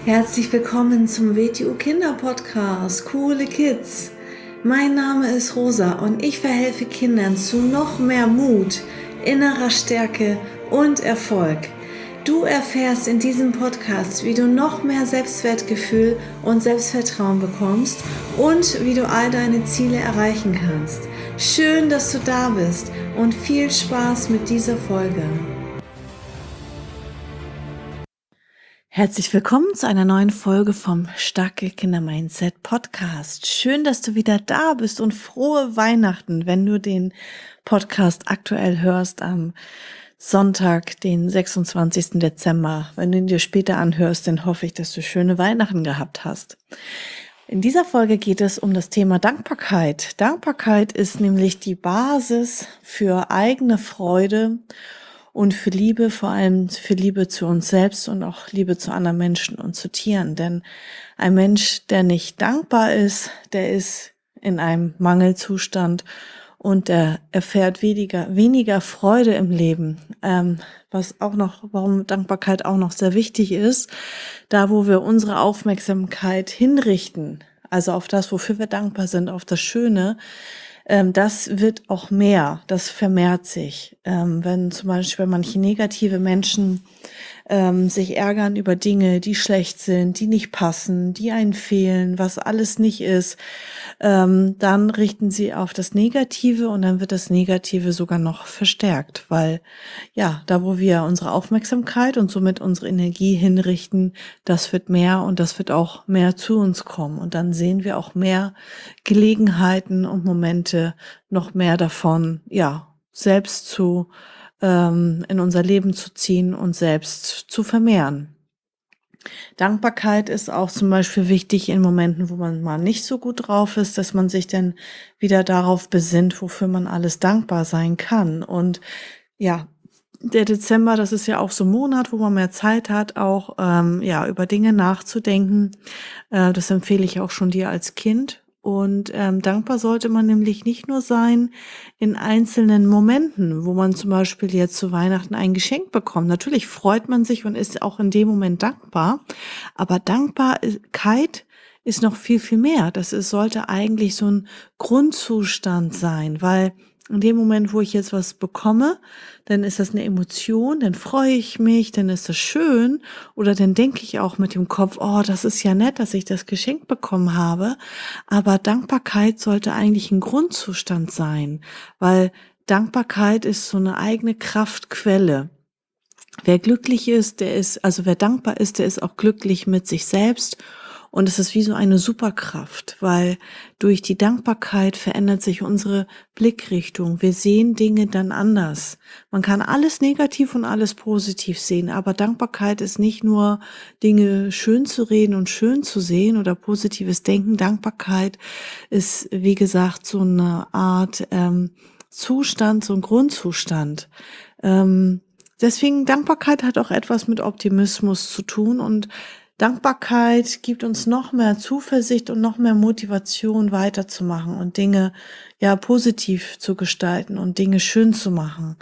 Herzlich willkommen zum WTU Kinder Podcast, Coole Kids. Mein Name ist Rosa und ich verhelfe Kindern zu noch mehr Mut, innerer Stärke und Erfolg. Du erfährst in diesem Podcast, wie du noch mehr Selbstwertgefühl und Selbstvertrauen bekommst und wie du all deine Ziele erreichen kannst. Schön, dass du da bist und viel Spaß mit dieser Folge. Herzlich willkommen zu einer neuen Folge vom Starke Kinder Mindset Podcast. Schön, dass du wieder da bist und frohe Weihnachten, wenn du den Podcast aktuell hörst am Sonntag, den 26. Dezember. Wenn du ihn dir später anhörst, dann hoffe ich, dass du schöne Weihnachten gehabt hast. In dieser Folge geht es um das Thema Dankbarkeit. Dankbarkeit ist nämlich die Basis für eigene Freude und für Liebe, vor allem für Liebe zu uns selbst und auch Liebe zu anderen Menschen und zu Tieren. Denn ein Mensch, der nicht dankbar ist, der ist in einem Mangelzustand und der erfährt weniger Freude im Leben. Warum Dankbarkeit auch noch sehr wichtig ist, da wo wir unsere Aufmerksamkeit hinrichten, also auf das, wofür wir dankbar sind, auf das Schöne, das wird auch mehr, das vermehrt sich. Wenn zum Beispiel manche negative Menschen sich ärgern über Dinge, die schlecht sind, die nicht passen, die einen fehlen, was alles nicht ist, dann richten sie auf das Negative und dann wird das Negative sogar noch verstärkt, weil ja, da wo wir unsere Aufmerksamkeit und somit unsere Energie hinrichten, das wird mehr und das wird auch mehr zu uns kommen und dann sehen wir auch mehr Gelegenheiten und Momente, noch mehr davon, ja, selbst in unser Leben zu ziehen und selbst zu vermehren. Dankbarkeit ist auch zum Beispiel wichtig in Momenten, wo man mal nicht so gut drauf ist, dass man sich dann wieder darauf besinnt, wofür man alles dankbar sein kann. Und ja, der Dezember, das ist ja auch so ein Monat, wo man mehr Zeit hat, auch über Dinge nachzudenken. Das empfehle ich auch schon dir als Kind. Und dankbar sollte man nämlich nicht nur sein in einzelnen Momenten, wo man zum Beispiel jetzt zu Weihnachten ein Geschenk bekommt. Natürlich freut man sich und ist auch in dem Moment dankbar. Aber Dankbarkeit ist noch viel, viel mehr. Sollte eigentlich so ein Grundzustand sein, weil in dem Moment, wo ich jetzt was bekomme, dann ist das eine Emotion, dann freue ich mich, dann ist das schön oder dann denke ich auch mit dem Kopf, oh, das ist ja nett, dass ich das Geschenk bekommen habe. Aber Dankbarkeit sollte eigentlich ein Grundzustand sein, weil Dankbarkeit ist so eine eigene Kraftquelle. Wer dankbar ist, der ist auch glücklich mit sich selbst. Und es ist wie so eine Superkraft, weil durch die Dankbarkeit verändert sich unsere Blickrichtung. Wir sehen Dinge dann anders. Man kann alles negativ und alles positiv sehen, aber Dankbarkeit ist nicht nur Dinge schön zu reden und schön zu sehen oder positives Denken. Dankbarkeit ist, wie gesagt, so eine Art Zustand, so ein Grundzustand. Deswegen Dankbarkeit hat auch etwas mit Optimismus zu tun und Dankbarkeit gibt uns noch mehr Zuversicht und noch mehr Motivation weiterzumachen und Dinge ja positiv zu gestalten und Dinge schön zu machen.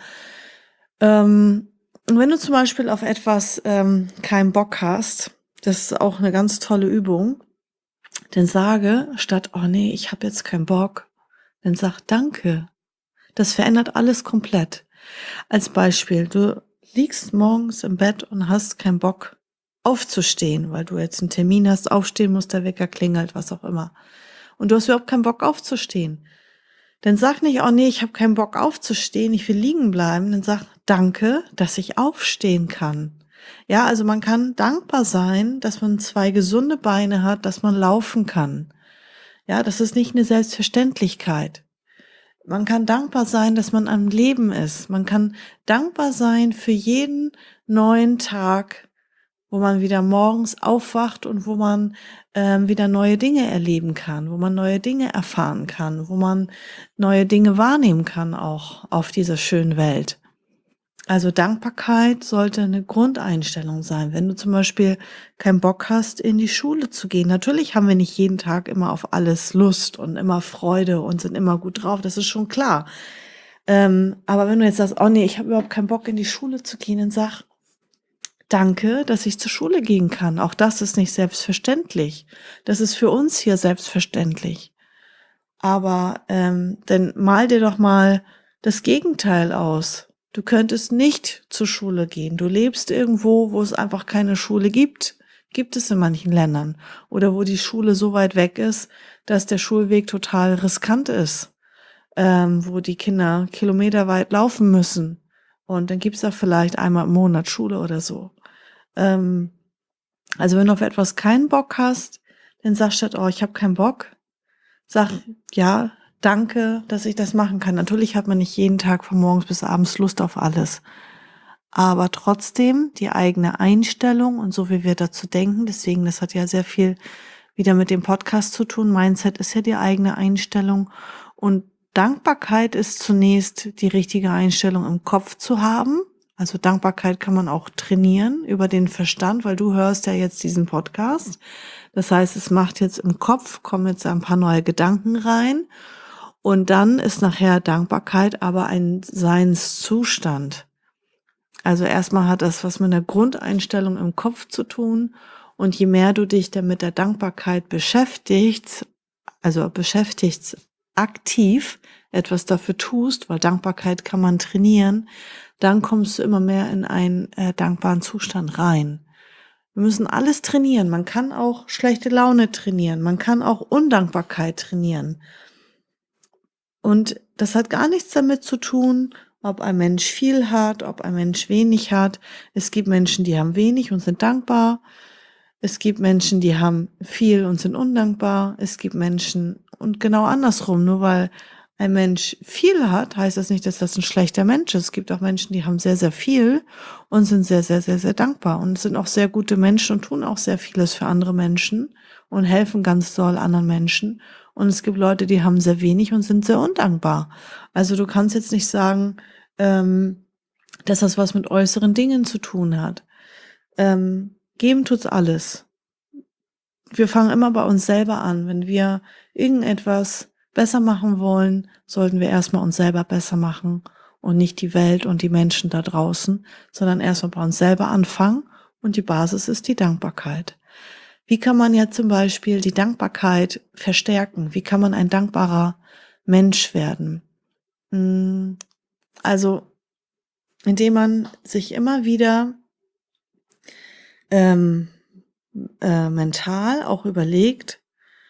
Und wenn du zum Beispiel auf etwas keinen Bock hast, das ist auch eine ganz tolle Übung, dann sage statt, oh nee, ich habe jetzt keinen Bock, dann sag Danke. Das verändert alles komplett. Als Beispiel, du liegst morgens im Bett und hast keinen Bock aufzustehen, weil du jetzt einen Termin hast, aufstehen musst, der Wecker klingelt, was auch immer. Und du hast überhaupt keinen Bock aufzustehen. Dann sag nicht, oh nee, ich habe keinen Bock aufzustehen, ich will liegen bleiben. Dann sag, danke, dass ich aufstehen kann. Ja, also man kann dankbar sein, dass man 2 gesunde Beine hat, dass man laufen kann. Ja, das ist nicht eine Selbstverständlichkeit. Man kann dankbar sein, dass man am Leben ist. Man kann dankbar sein für jeden neuen Tag, wo man wieder morgens aufwacht und wo man wieder neue Dinge erleben kann, wo man neue Dinge erfahren kann, wo man neue Dinge wahrnehmen kann auch auf dieser schönen Welt. Also Dankbarkeit sollte eine Grundeinstellung sein. Wenn du zum Beispiel keinen Bock hast, in die Schule zu gehen. Natürlich haben wir nicht jeden Tag immer auf alles Lust und immer Freude und sind immer gut drauf. Das ist schon klar. Aber wenn du jetzt sagst, oh nee, ich habe überhaupt keinen Bock, in die Schule zu gehen, dann sag, danke, dass ich zur Schule gehen kann. Auch das ist nicht selbstverständlich. Das ist für uns hier selbstverständlich. Aber dann mal dir doch mal das Gegenteil aus. Du könntest nicht zur Schule gehen. Du lebst irgendwo, wo es einfach keine Schule gibt. Gibt es in manchen Ländern. Oder wo die Schule so weit weg ist, dass der Schulweg total riskant ist. Wo die Kinder kilometerweit laufen müssen. Und dann gibt's da vielleicht einmal im Monat Schule oder so. Ähm, also wenn du auf etwas keinen Bock hast, dann sag statt, oh, ich habe keinen Bock. Sag, ja, danke, dass ich das machen kann. Natürlich hat man nicht jeden Tag von morgens bis abends Lust auf alles. Aber trotzdem die eigene Einstellung und so wie wir dazu denken, deswegen, das hat ja sehr viel wieder mit dem Podcast zu tun. Mindset ist ja die eigene Einstellung. Und Dankbarkeit ist zunächst die richtige Einstellung im Kopf zu haben. Also Dankbarkeit kann man auch trainieren über den Verstand, weil du hörst ja jetzt diesen Podcast. Das heißt, es macht jetzt im Kopf, kommen jetzt ein paar neue Gedanken rein. Und dann ist nachher Dankbarkeit aber ein Seinszustand. Also erstmal hat das was mit einer Grundeinstellung im Kopf zu tun. Und je mehr du dich dann mit der Dankbarkeit beschäftigst, also beschäftigst aktiv, etwas dafür tust, weil Dankbarkeit kann man trainieren, dann kommst du immer mehr in einen dankbaren Zustand rein. Wir müssen alles trainieren. Man kann auch schlechte Laune trainieren. Man kann auch Undankbarkeit trainieren. Und das hat gar nichts damit zu tun, ob ein Mensch viel hat, ob ein Mensch wenig hat. Es gibt Menschen, die haben wenig und sind dankbar. Es gibt Menschen, die haben viel und sind undankbar. Es gibt Menschen und genau andersrum. Nur weil ein Mensch viel hat, heißt das nicht, dass das ein schlechter Mensch ist. Es gibt auch Menschen, die haben sehr, sehr viel und sind sehr, sehr, sehr, sehr dankbar und sind auch sehr gute Menschen und tun auch sehr vieles für andere Menschen und helfen ganz doll anderen Menschen. Und es gibt Leute, die haben sehr wenig und sind sehr undankbar. Also du kannst jetzt nicht sagen, dass das was mit äußeren Dingen zu tun hat. Geben tut's alles. Wir fangen immer bei uns selber an. Wenn wir irgendetwas besser machen wollen, sollten wir erstmal uns selber besser machen und nicht die Welt und die Menschen da draußen, sondern erstmal bei uns selber anfangen und die Basis ist die Dankbarkeit. Wie kann man ja zum Beispiel die Dankbarkeit verstärken? Wie kann man ein dankbarer Mensch werden? Also, indem man sich immer wieder mental auch überlegt,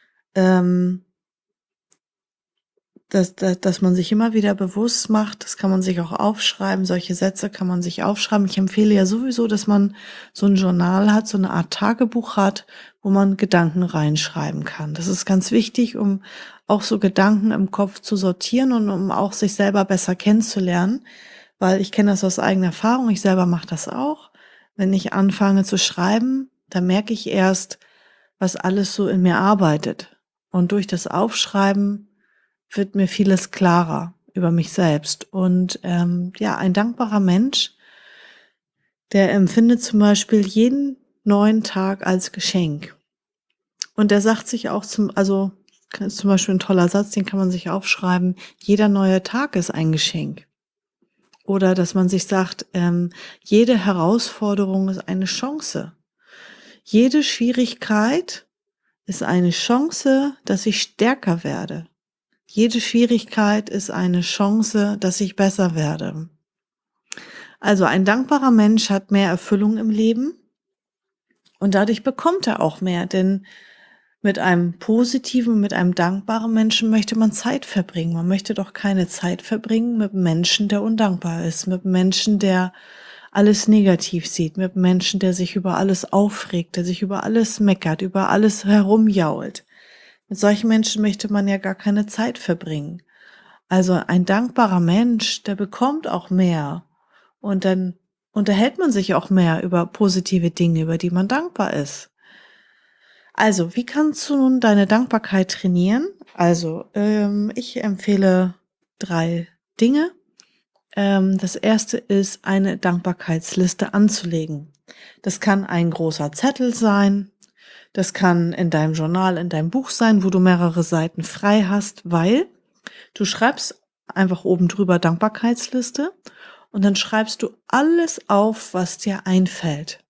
dass man sich immer wieder bewusst macht, das kann man sich auch aufschreiben, solche Sätze kann man sich aufschreiben. Ich empfehle ja sowieso, dass man so ein Journal hat, so eine Art Tagebuch hat, wo man Gedanken reinschreiben kann. Das ist ganz wichtig, um auch so Gedanken im Kopf zu sortieren und um auch sich selber besser kennenzulernen, weil ich kenne das aus eigener Erfahrung, ich selber mache das auch. Wenn ich anfange zu schreiben, dann merke ich erst, was alles so in mir arbeitet. Und durch das Aufschreiben wird mir vieles klarer über mich selbst. Und ja, ein dankbarer Mensch, der empfindet zum Beispiel jeden neuen Tag als Geschenk. Und der sagt sich auch also ist zum Beispiel ein toller Satz, den kann man sich aufschreiben, jeder neue Tag ist ein Geschenk. Oder dass man sich sagt, jede Herausforderung ist eine Chance. Jede Schwierigkeit ist eine Chance, dass ich stärker werde. Jede Schwierigkeit ist eine Chance, dass ich besser werde. Also ein dankbarer Mensch hat mehr Erfüllung im Leben und dadurch bekommt er auch mehr, denn mit einem positiven, mit einem dankbaren Menschen möchte man Zeit verbringen. Man möchte doch keine Zeit verbringen mit einem Menschen, der undankbar ist, mit einem Menschen, der alles negativ sieht, mit einem Menschen, der sich über alles aufregt, der sich über alles meckert, über alles herumjault. Mit solchen Menschen möchte man ja gar keine Zeit verbringen. Also ein dankbarer Mensch, der bekommt auch mehr. Und dann unterhält man sich auch mehr über positive Dinge, über die man dankbar ist. Also, wie kannst du nun deine Dankbarkeit trainieren? Also, ich empfehle 3 Dinge. Das erste ist, eine Dankbarkeitsliste anzulegen. Das kann ein großer Zettel sein. Das kann in deinem Journal, in deinem Buch sein, wo du mehrere Seiten frei hast, weil du schreibst einfach oben drüber Dankbarkeitsliste und dann schreibst du alles auf, was dir einfällt.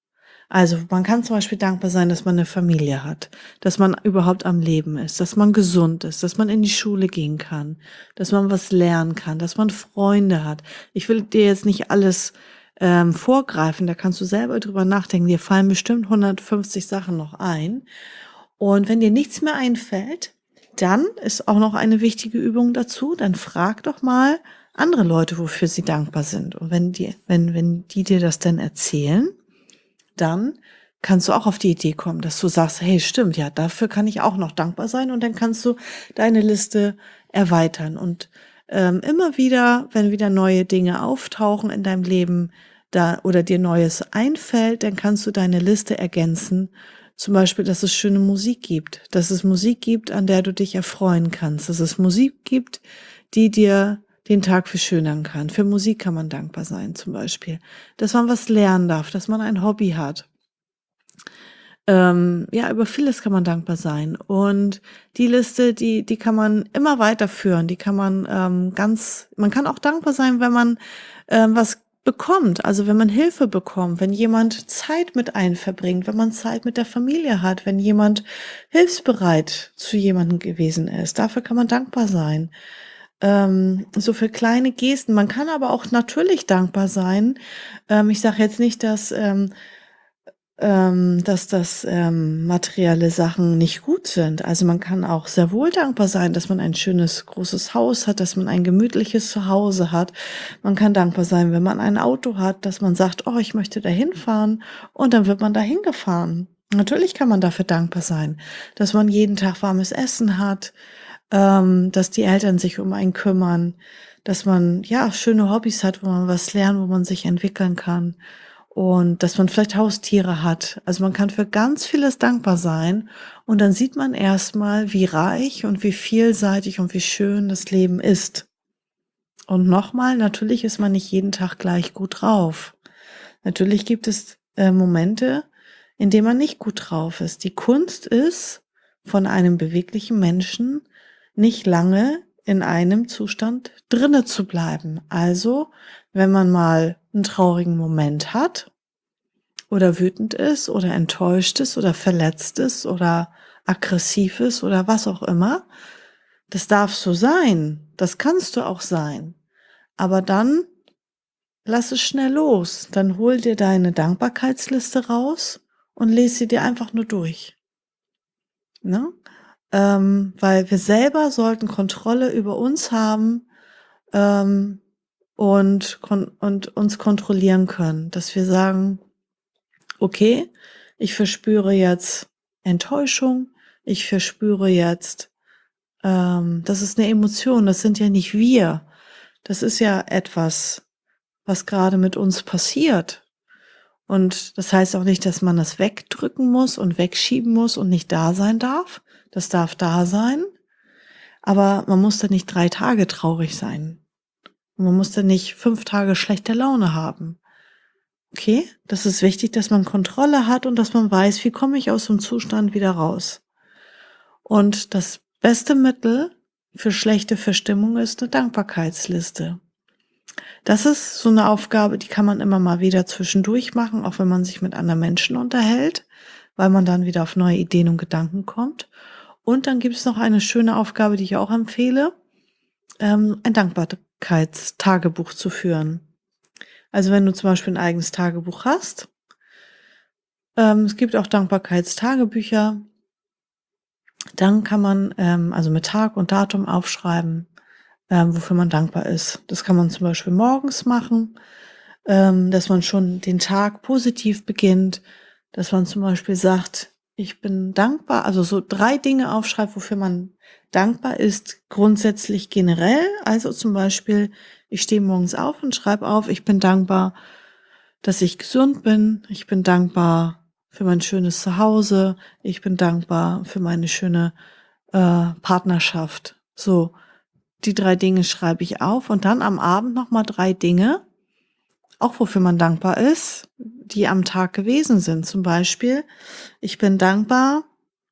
Also, man kann zum Beispiel dankbar sein, dass man eine Familie hat, dass man überhaupt am Leben ist, dass man gesund ist, dass man in die Schule gehen kann, dass man was lernen kann, dass man Freunde hat. Ich will dir jetzt nicht alles, vorgreifen, da kannst du selber drüber nachdenken. Dir fallen bestimmt 150 Sachen noch ein. Und wenn dir nichts mehr einfällt, dann ist auch noch eine wichtige Übung dazu, dann frag doch mal andere Leute, wofür sie dankbar sind. Und wenn die dir das dann erzählen, dann kannst du auch auf die Idee kommen, dass du sagst, hey, stimmt, ja, dafür kann ich auch noch dankbar sein. Und dann kannst du deine Liste erweitern. Und immer wieder, wenn wieder neue Dinge auftauchen in deinem Leben da oder dir Neues einfällt, dann kannst du deine Liste ergänzen. Zum Beispiel, dass es schöne Musik gibt, dass es Musik gibt, an der du dich erfreuen kannst, dass es Musik gibt, die dir den Tag verschönern kann. Für Musik kann man dankbar sein, zum Beispiel. Dass man was lernen darf, dass man ein Hobby hat. Ja, über vieles kann man dankbar sein. Und die Liste, die kann man immer weiterführen. Die kann man man kann auch dankbar sein, wenn man was bekommt. Also wenn man Hilfe bekommt, wenn jemand Zeit mit einem verbringt, wenn man Zeit mit der Familie hat, wenn jemand hilfsbereit zu jemandem gewesen ist. Dafür kann man dankbar sein. So für kleine Gesten. Man kann aber auch natürlich dankbar sein. Ich sage jetzt nicht, dass das materielle Sachen nicht gut sind. Also man kann auch sehr wohl dankbar sein, dass man ein schönes, großes Haus hat, dass man ein gemütliches Zuhause hat. Man kann dankbar sein, wenn man ein Auto hat, dass man sagt, oh, ich möchte dahin fahren und dann wird man dahin gefahren. Natürlich kann man dafür dankbar sein, dass man jeden Tag warmes Essen hat, dass die Eltern sich um einen kümmern, dass man ja schöne Hobbys hat, wo man was lernt, wo man sich entwickeln kann und dass man vielleicht Haustiere hat. Also man kann für ganz vieles dankbar sein und dann sieht man erstmal, wie reich und wie vielseitig und wie schön das Leben ist. Und nochmal, natürlich ist man nicht jeden Tag gleich gut drauf. Natürlich gibt es Momente, in denen man nicht gut drauf ist. Die Kunst ist, von einem beweglichen Menschen nicht lange in einem Zustand drinne zu bleiben. Also, wenn man mal einen traurigen Moment hat oder wütend ist oder enttäuscht ist oder verletzt ist oder aggressiv ist oder was auch immer, das darf so sein. Das kannst du auch sein. Aber dann lass es schnell los. Dann hol dir deine Dankbarkeitsliste raus und lese sie dir einfach nur durch. Ne? Weil wir selber sollten Kontrolle über uns haben ähm, und uns kontrollieren können, dass wir sagen, okay, ich verspüre jetzt Enttäuschung, ich verspüre jetzt, das ist eine Emotion, das sind ja nicht wir, das ist ja etwas, was gerade mit uns passiert. Und das heißt auch nicht, dass man das wegdrücken muss und wegschieben muss und nicht da sein darf. Das darf da sein. Aber man muss da nicht 3 Tage traurig sein. Und man muss da nicht 5 Tage schlechte Laune haben. Okay? Das ist wichtig, dass man Kontrolle hat und dass man weiß, wie komme ich aus dem Zustand wieder raus. Und das beste Mittel für schlechte Verstimmung ist eine Dankbarkeitsliste. Das ist so eine Aufgabe, die kann man immer mal wieder zwischendurch machen, auch wenn man sich mit anderen Menschen unterhält, weil man dann wieder auf neue Ideen und Gedanken kommt. Und dann gibt es noch eine schöne Aufgabe, die ich auch empfehle, ein Dankbarkeitstagebuch zu führen. Also wenn du zum Beispiel ein eigenes Tagebuch hast, es gibt auch Dankbarkeitstagebücher, dann kann man also mit Tag und Datum aufschreiben, wofür man dankbar ist. Das kann man zum Beispiel morgens machen, dass man schon den Tag positiv beginnt, dass man zum Beispiel sagt, ich bin dankbar, also so 3 Dinge aufschreibt, wofür man dankbar ist, grundsätzlich generell. Also zum Beispiel, ich stehe morgens auf und schreibe auf, ich bin dankbar, dass ich gesund bin, ich bin dankbar für mein schönes Zuhause, ich bin dankbar für meine schöne Partnerschaft. So, die 3 Dinge schreibe ich auf und dann am Abend nochmal 3 Dinge, auch wofür man dankbar ist, die am Tag gewesen sind. Zum Beispiel, ich bin dankbar,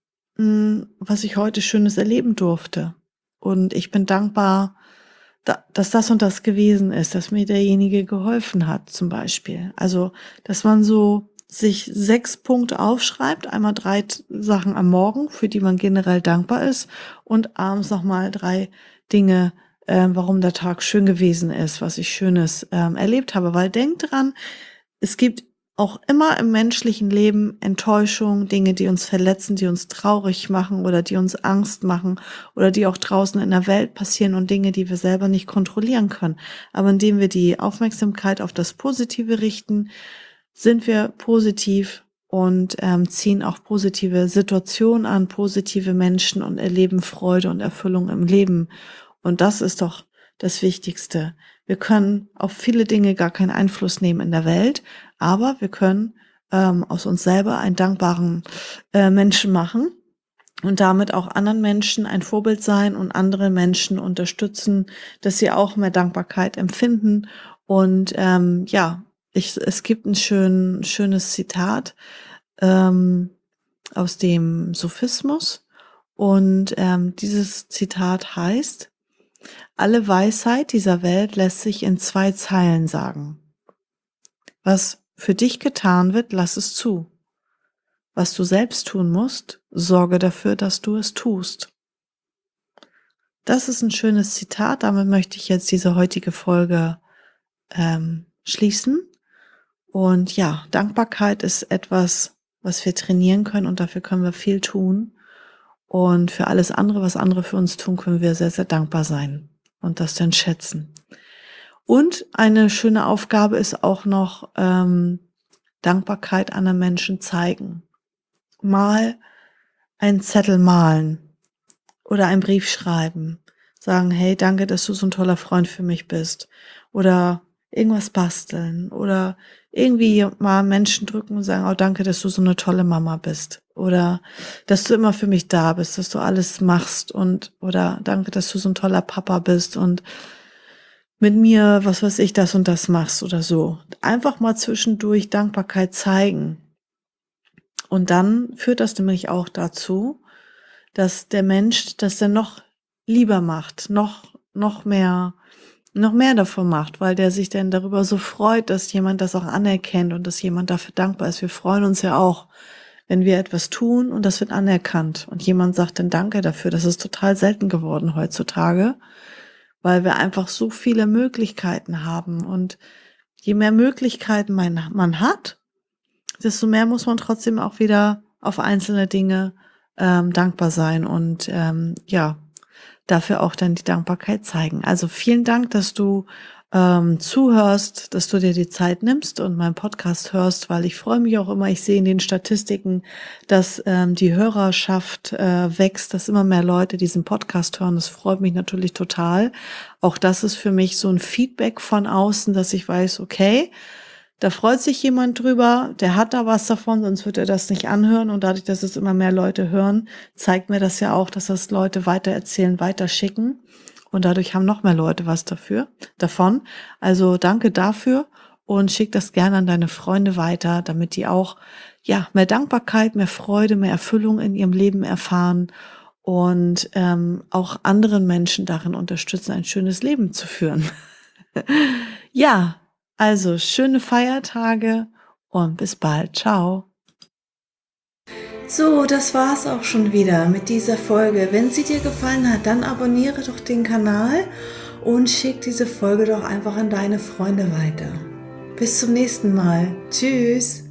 was ich heute Schönes erleben durfte. Und ich bin dankbar, dass das und das gewesen ist, dass mir derjenige geholfen hat, zum Beispiel. Also, dass man so sich 6 Punkte aufschreibt, einmal 3 Sachen am Morgen, für die man generell dankbar ist und abends nochmal 3 Dinge, warum der Tag schön gewesen ist, was ich Schönes erlebt habe. Weil denkt dran, es gibt auch immer im menschlichen Leben Enttäuschung, Dinge, die uns verletzen, die uns traurig machen oder die uns Angst machen oder die auch draußen in der Welt passieren und Dinge, die wir selber nicht kontrollieren können. Aber indem wir die Aufmerksamkeit auf das Positive richten, sind wir positiv und ziehen auch positive Situationen an, positive Menschen und erleben Freude und Erfüllung im Leben. Und das ist doch das Wichtigste. Wir können auf viele Dinge gar keinen Einfluss nehmen in der Welt, aber wir können aus uns selber einen dankbaren Menschen machen und damit auch anderen Menschen ein Vorbild sein und andere Menschen unterstützen, dass sie auch mehr Dankbarkeit empfinden. Und es gibt ein schönes Zitat aus dem Sophismus. Und dieses Zitat heißt: Alle Weisheit dieser Welt lässt sich in 2 Zeilen sagen. Was für dich getan wird, lass es zu. Was du selbst tun musst, sorge dafür, dass du es tust. Das ist ein schönes Zitat. Damit möchte ich jetzt diese heutige Folge schließen. Und ja, Dankbarkeit ist etwas, was wir trainieren können und dafür können wir viel tun. Und für alles andere, was andere für uns tun, können wir sehr, sehr dankbar sein und das dann schätzen. Und eine schöne Aufgabe ist auch noch Dankbarkeit anderen Menschen zeigen. Mal einen Zettel malen oder einen Brief schreiben. Sagen, hey, danke, dass du so ein toller Freund für mich bist. Oder irgendwas basteln. Oder irgendwie mal Menschen drücken und sagen, oh, danke, dass du so eine tolle Mama bist. Oder dass du immer für mich da bist, dass du alles machst. Oder danke, dass du so ein toller Papa bist und mit mir, was weiß ich, das und das machst oder so. Einfach mal zwischendurch Dankbarkeit zeigen. Und dann führt das nämlich auch dazu, dass der Mensch das dann noch lieber macht, noch mehr davon macht, weil der sich dann darüber so freut, dass jemand das auch anerkennt und dass jemand dafür dankbar ist. Wir freuen uns ja auch, wenn wir etwas tun und das wird anerkannt und jemand sagt dann Danke dafür. Das ist total selten geworden heutzutage, weil wir einfach so viele Möglichkeiten haben und je mehr Möglichkeiten man hat, desto mehr muss man trotzdem auch wieder auf einzelne Dinge dankbar sein und dafür auch dann die Dankbarkeit zeigen. Also vielen Dank, dass du zuhörst, dass du dir die Zeit nimmst und meinen Podcast hörst, weil ich freue mich auch immer, ich sehe in den Statistiken, dass die Hörerschaft wächst, dass immer mehr Leute diesen Podcast hören. Das freut mich natürlich total. Auch das ist für mich so ein Feedback von außen, dass ich weiß, okay, da freut sich jemand drüber, der hat da was davon, sonst wird er das nicht anhören. Und dadurch, dass es immer mehr Leute hören, zeigt mir das ja auch, dass das Leute weitererzählen, weiterschicken. Und dadurch haben noch mehr Leute was davon. Also danke dafür und schick das gerne an deine Freunde weiter, damit die auch mehr Dankbarkeit, mehr Freude, mehr Erfüllung in ihrem Leben erfahren und auch anderen Menschen darin unterstützen, ein schönes Leben zu führen. Ja, also schöne Feiertage und bis bald. Ciao. So, das war's auch schon wieder mit dieser Folge. Wenn sie dir gefallen hat, dann abonniere doch den Kanal und schick diese Folge doch einfach an deine Freunde weiter. Bis zum nächsten Mal. Tschüss.